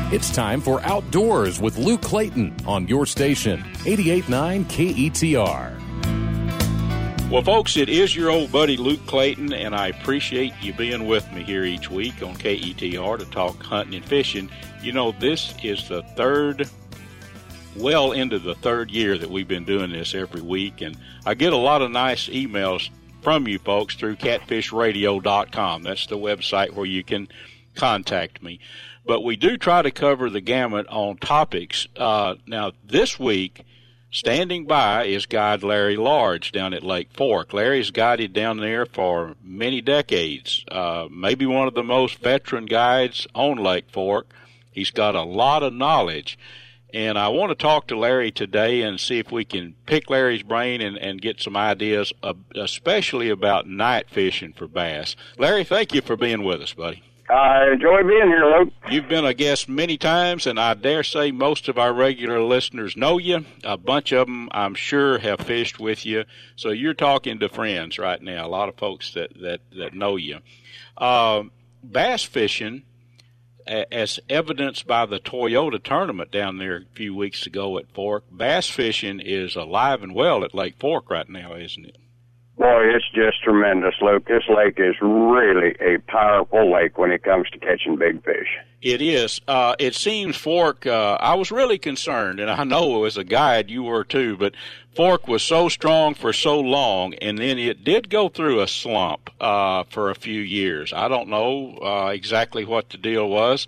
It's time for Outdoors with Luke Clayton on your station, 88.9 KETR. Well, folks, it is your old buddy Luke Clayton, and I appreciate you being with me here each week on KETR to talk hunting and fishing. You know, this is the well into the third year that we've been doing this every week, and I get a lot of nice emails from you folks through catfishradio.com. That's the website where you can contact me. But we do try to cover the gamut on topics. Now, this week, standing by is guide Larry Large down at Lake Fork. Larry's guided down there for many decades, maybe one of the most veteran guides on Lake Fork. He's got a lot of knowledge. And I want to talk to Larry today and see if we can pick Larry's brain and get some ideas, especially about night fishing for bass. Larry, thank you for being with us, buddy. I enjoy being here, Luke. You've been a guest many times, and I dare say most of our regular listeners know you. A bunch of them, I'm sure, have fished with you. So you're talking to friends right now, a lot of folks that know you. Bass fishing, as evidenced by the Toyota tournament down there a few weeks ago at Fork, bass fishing is alive and well at Lake Fork right now, isn't it? Boy, it's just tremendous, Luke. This lake is really a powerful lake when it comes to catching big fish. It is. It seems Fork, I was really concerned, and I know as a guide you were too, but Fork was so strong for so long, and then it did go through a slump for a few years. I don't know exactly what the deal was,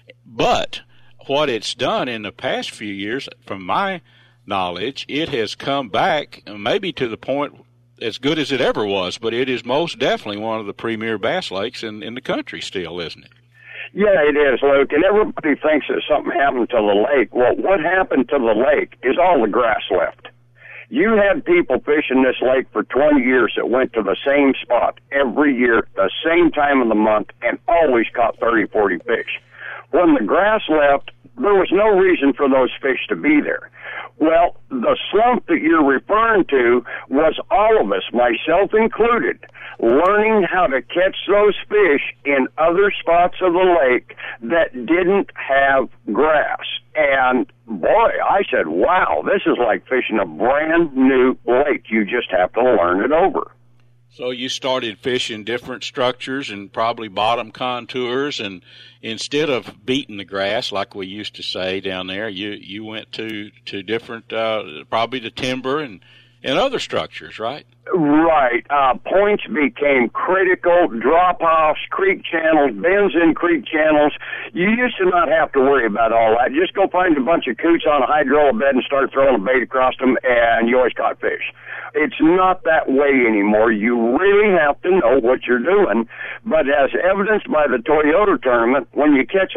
but what it's done in the past few years, from my knowledge, it has come back maybe to the point as good as it ever was, but it is most definitely one of the premier bass lakes in the country still, isn't it? Yeah, it is, Luke, and everybody thinks that something happened to the lake. Well, what happened to the lake is all the grass left. You had people fishing this lake for 20 years that went to the same spot every year, the same time of the month, and always caught 30, 40 fish. When the grass left, there was no reason for those fish to be there. Well, the slump that you're referring to was all of us, myself included, learning how to catch those fish in other spots of the lake that didn't have grass. And boy, I said, wow, this is like fishing a brand new lake. You just have to learn it over. So you started fishing different structures and probably bottom contours, and instead of beating the grass like we used to say down there, you went to different, probably the timber and other structures, right? Right. Points became critical, drop-offs, creek channels, bends in creek channels. You used to not have to worry about all that. Just go find a bunch of coots on a hydrola bed and start throwing a bait across them, and you always caught fish. It's not that way anymore. You really have to know what you're doing. But as evidenced by the Toyota tournament, when you catch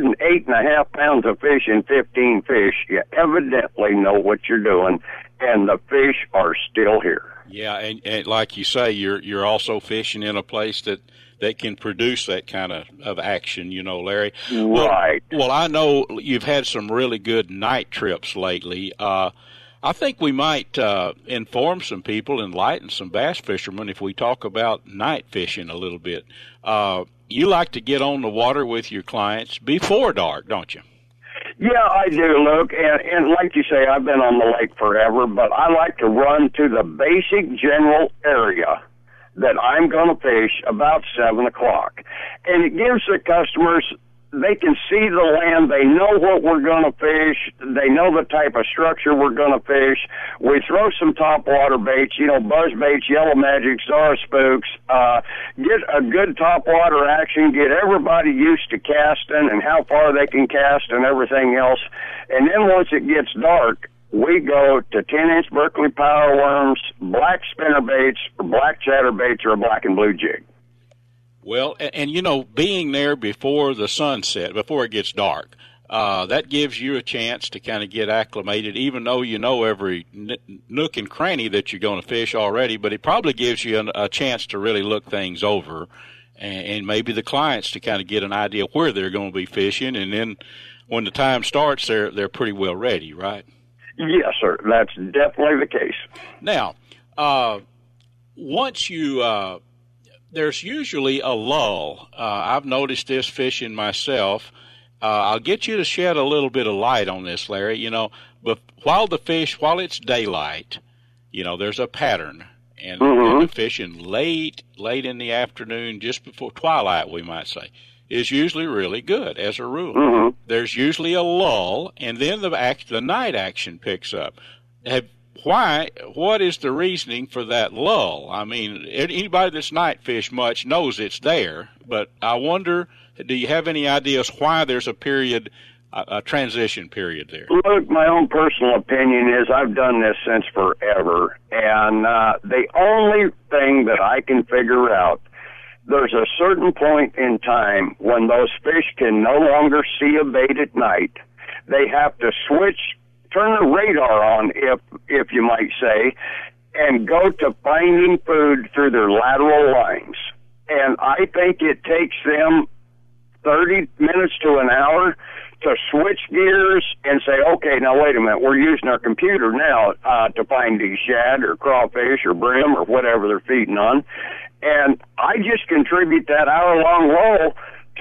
108.5 pounds of fish in 15 fish, you evidently know what you're doing, and the fish are still here. Yeah, and like you say, you're also fishing in a place that can produce that kind of action, you know, Larry. Right. Well, I know you've had some really good night trips lately. I think we might inform some people, enlighten some bass fishermen if we talk about night fishing a little bit. You like to get on the water with your clients before dark, don't you? Yeah, I do, Luke, and like you say, I've been on the lake forever, but I like to run to the basic general area that I'm going to fish about 7 o'clock. And it gives the customers, they can see the land, they know what we're going to fish, they know the type of structure we're going to fish. We throw some top water baits, you know, buzz baits, yellow magic, Zara spooks, get a good top water action, get everybody used to casting and how far they can cast and everything else. And then once it gets dark, we go to 10-inch Berkley power worms, black spinner baits, or black chatterbaits, or a black and blue jig. Well, and you know, being there before the sunset, before it gets dark, that gives you a chance to kind of get acclimated, even though you know every nook and cranny that you're going to fish already, but it probably gives you a chance to really look things over, and maybe the clients to kind of get an idea where they're going to be fishing, and then when the time starts, they're pretty well ready, right? Yes, sir. That's definitely the case. Now, once you there's usually a lull. I've noticed this fishing myself. I'll get you to shed a little bit of light on this, Larry. You know, but while it's daylight, you know, there's a pattern. And the fishing late in the afternoon, just before twilight, we might say, is usually really good as a rule. There's usually a lull, and then the night action picks up. What is the reasoning for that lull? I mean, anybody that's night fish much knows it's there, but I wonder, do you have any ideas why there's a transition period there? Look, my own personal opinion is I've done this since forever, and the only thing that I can figure out, there's a certain point in time when those fish can no longer see a bait at night. They have to turn the radar on, if you might say, and go to finding food through their lateral lines. And I think it takes them 30 minutes to an hour to switch gears and say, okay, now wait a minute, we're using our computer now to find these shad or crawfish or brim or whatever they're feeding on. And I just contribute that hour-long lull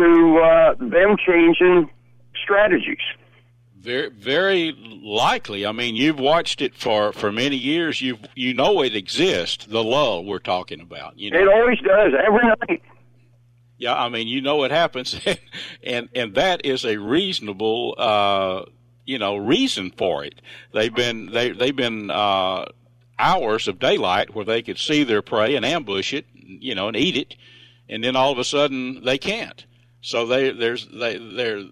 to them changing strategies. Very, very likely. I mean, you've watched it for many years. You know it exists, the lull we're talking about. You know? It always does, every night. Yeah, I mean, you know it happens, and that is a reasonable, reason for it. They've been hours of daylight where they could see their prey and ambush it, you know, and eat it, and then all of a sudden they can't. So they're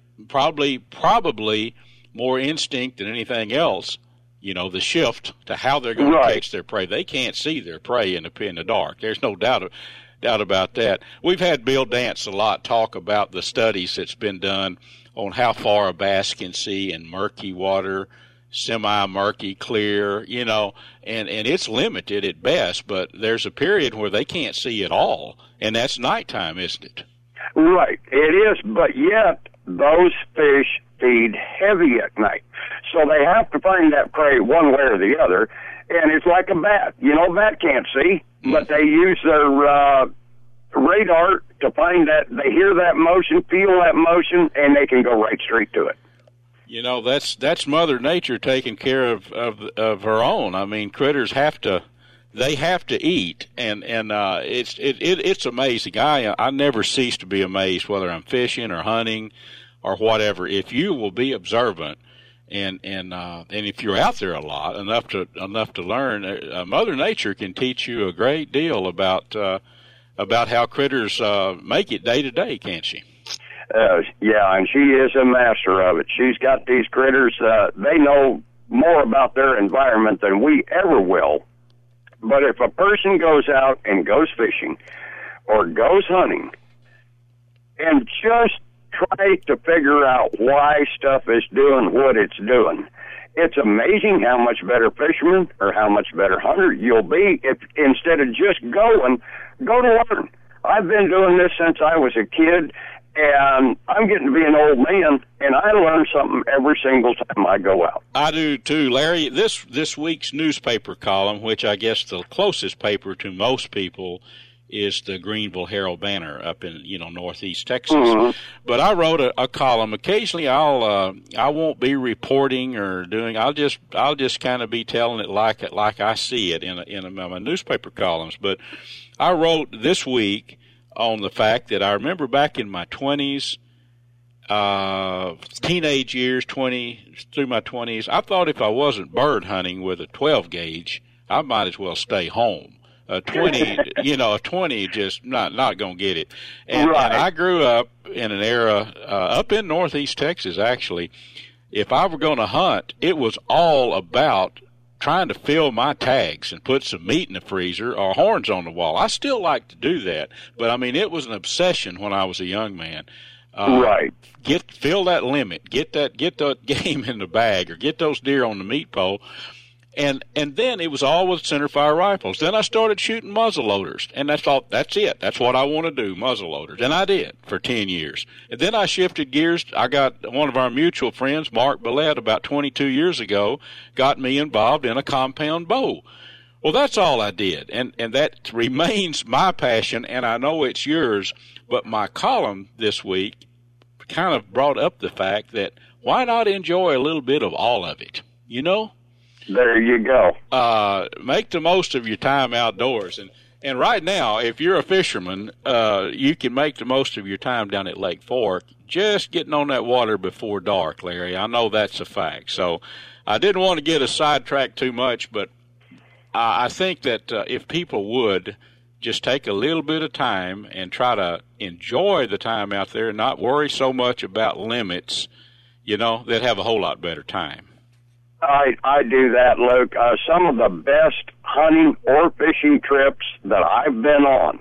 probably more instinct than anything else. You know, the shift to how they're going to catch their prey. They can't see their prey in the dark. There's no doubt about that. We've had Bill Dance a lot talk about the studies that's been done on how far a bass can see in murky water, semi-murky, clear, you know, and it's limited at best, but there's a period where they can't see at all, and that's nighttime, isn't it? Right, it is, but yet those fish feed heavy at night, so they have to find that prey one way or the other, and it's like a bat. You know, bat can't see, but they use their radar to find that, they hear that motion, feel that motion, and they can go right straight to it. You know, that's Mother Nature taking care of her own. I mean, critters have to eat, and it's amazing. I never cease to be amazed, whether I'm fishing or hunting or whatever. If you will be observant, and if you're out there a lot enough to learn, Mother Nature can teach you a great deal about how critters make it day to day, can't she? Yeah, and she is a master of it. She's got these critters, they know more about their environment than we ever will. But if a person goes out and goes fishing or goes hunting and just try to figure out why stuff is doing what it's doing, it's amazing how much better fisherman or how much better hunter you'll be if instead of just go to learn. I've been doing this since I was a kid, and I'm getting to be an old man, and I learn something every single time I go out. I do too, Larry. This week's newspaper column, which I guess the closest paper to most people is the Greenville Herald-Banner up in northeast Texas. But I wrote a column. Occasionally, I won't be reporting or doing. I'll just kind of be telling it like I see it in my newspaper columns. But I wrote this week on the fact that I remember back in my 20s, teenage years, 20 through my 20s, I thought if I wasn't bird hunting with a 12 gauge, I might as well stay home. A 20 just not going to get it. And I grew up in an era, up in northeast Texas, actually. If I were going to hunt, it was all about trying to fill my tags and put some meat in the freezer or horns on the wall. I still like to do that, but I mean, it was an obsession when I was a young man. Fill that limit, get that game in the bag, or get those deer on the meat pole. And then it was all with centerfire rifles. Then I started shooting muzzleloaders, and I thought, that's it. That's what I want to do, muzzleloaders. And I did for 10 years. And then I shifted gears. I got one of our mutual friends, Mark Billette, about 22 years ago, got me involved in a compound bow. Well, that's all I did. And that remains my passion, and I know it's yours. But my column this week kind of brought up the fact that why not enjoy a little bit of all of it, you know? There you go. Make the most of your time outdoors. And right now, if you're a fisherman, you can make the most of your time down at Lake Fork, just getting on that water before dark, Larry. I know that's a fact. So I didn't want to get us sidetracked too much, but I think that if people would just take a little bit of time and try to enjoy the time out there and not worry so much about limits, you know, they'd have a whole lot better time. I do that, Luke. Some of the best hunting or fishing trips that I've been on,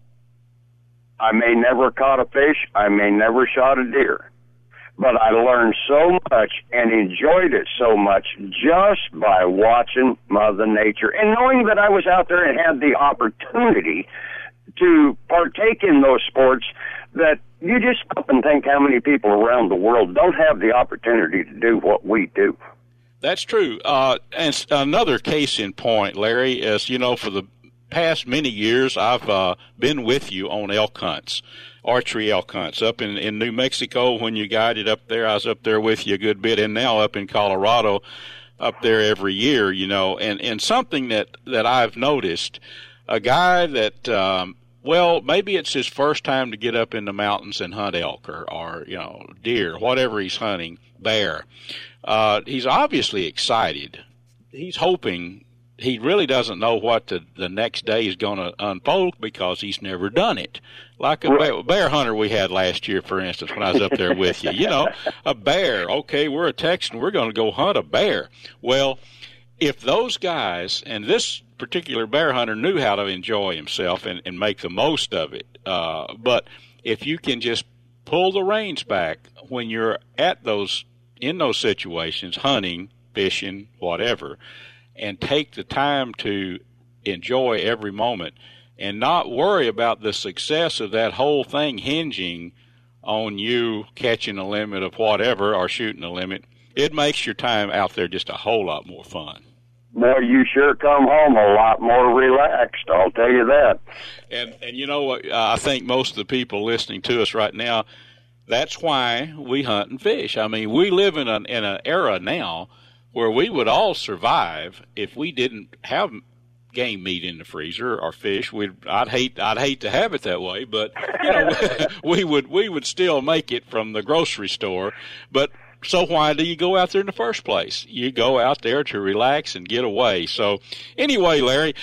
I may never caught a fish, I may never shot a deer, but I learned so much and enjoyed it so much just by watching Mother Nature and knowing that I was out there and had the opportunity to partake in those sports that you just stop and think how many people around the world don't have the opportunity to do what we do. That's true. And another case in point, Larry, is, you know, for the past many years, I've been with you on elk hunts, archery elk hunts. Up in New Mexico, when you guided up there, I was up there with you a good bit, and now up in Colorado, up there every year, you know. And something that I've noticed, a guy that, well, maybe it's his first time to get up in the mountains and hunt elk or you know, deer, whatever he's hunting, bear. He's obviously excited. He's hoping. He really doesn't know what the next day is going to unfold because he's never done it. Like a bear hunter we had last year, for instance, when I was up there with you. You know, a bear. Okay, we're a Texan. We're going to go hunt a bear. Well, if those guys, and this particular bear hunter knew how to enjoy himself and make the most of it, but if you can just pull the reins back when you're in those situations, hunting, fishing, whatever, and take the time to enjoy every moment and not worry about the success of that whole thing hinging on you catching a limit of whatever or shooting a limit, it makes your time out there just a whole lot more fun. Boy, you sure come home a lot more relaxed, I'll tell you that. And you know what, I think most of the people listening to us right now, that's why we hunt and fish. I mean, we live in an era now where we would all survive if we didn't have game meat in the freezer or fish. I'd hate to have it that way, but you know, we would still make it from the grocery store. But so why do you go out there in the first place? You go out there to relax and get away. So anyway, Larry,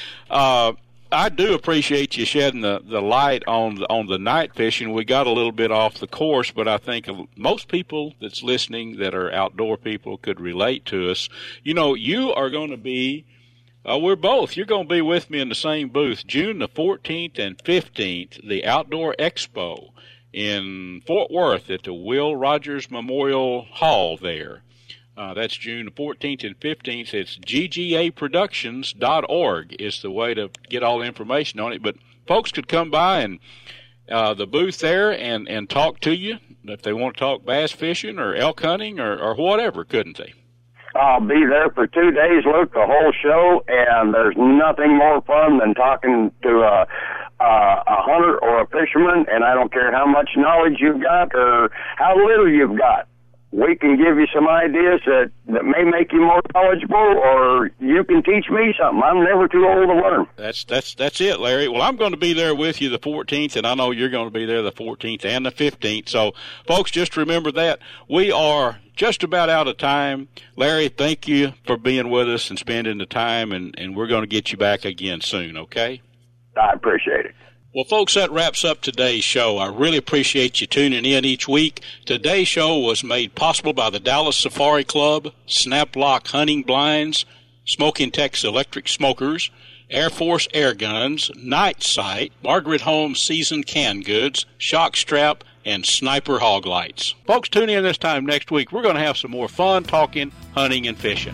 I do appreciate you shedding the light on the night fishing. We got a little bit off the course, but I think most people that's listening that are outdoor people could relate to us. You know, you are going to be, you're going to be with me in the same booth, June the 14th and 15th, the Outdoor Expo in Fort Worth at the Will Rogers Memorial Hall there. That's June the 14th and 15th. It's ggaproductions.org is the way to get all the information on it. But folks could come by and the booth there and talk to you if they want to talk bass fishing or elk hunting or whatever, couldn't they? I'll be there for 2 days, Luke, the whole show, and there's nothing more fun than talking to a hunter or a fisherman, and I don't care how much knowledge you've got or how little you've got. We can give you some ideas that may make you more knowledgeable, or you can teach me something. I'm never too old to learn. That's it, Larry. Well, I'm going to be there with you the 14th, and I know you're going to be there the 14th and the 15th. So, folks, just remember that. We are just about out of time. Larry, thank you for being with us and spending the time, and we're going to get you back again soon, okay? I appreciate it. Well, folks, that wraps up today's show. I really appreciate you tuning in each week. Today's show was made possible by the Dallas Safari Club, Snap-Lock Hunting Blinds, Smoking Tex Electric Smokers, Air Force Air Guns, Night Sight, Margaret Holmes Seasoned Canned Goods, Shock Strap, and Sniper Hog Lights. Folks, tune in this time next week. We're going to have some more fun talking, hunting, and fishing.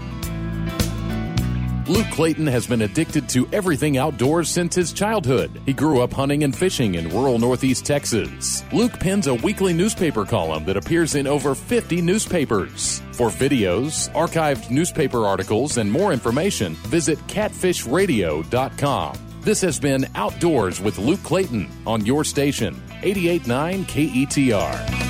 Luke Clayton has been addicted to everything outdoors since his childhood. He grew up hunting and fishing in rural Northeast Texas. Luke pens a weekly newspaper column that appears in over 50 newspapers. For videos, archived newspaper articles, and more information, visit catfishradio.com. This has been Outdoors with Luke Clayton on your station, 88.9 KETR.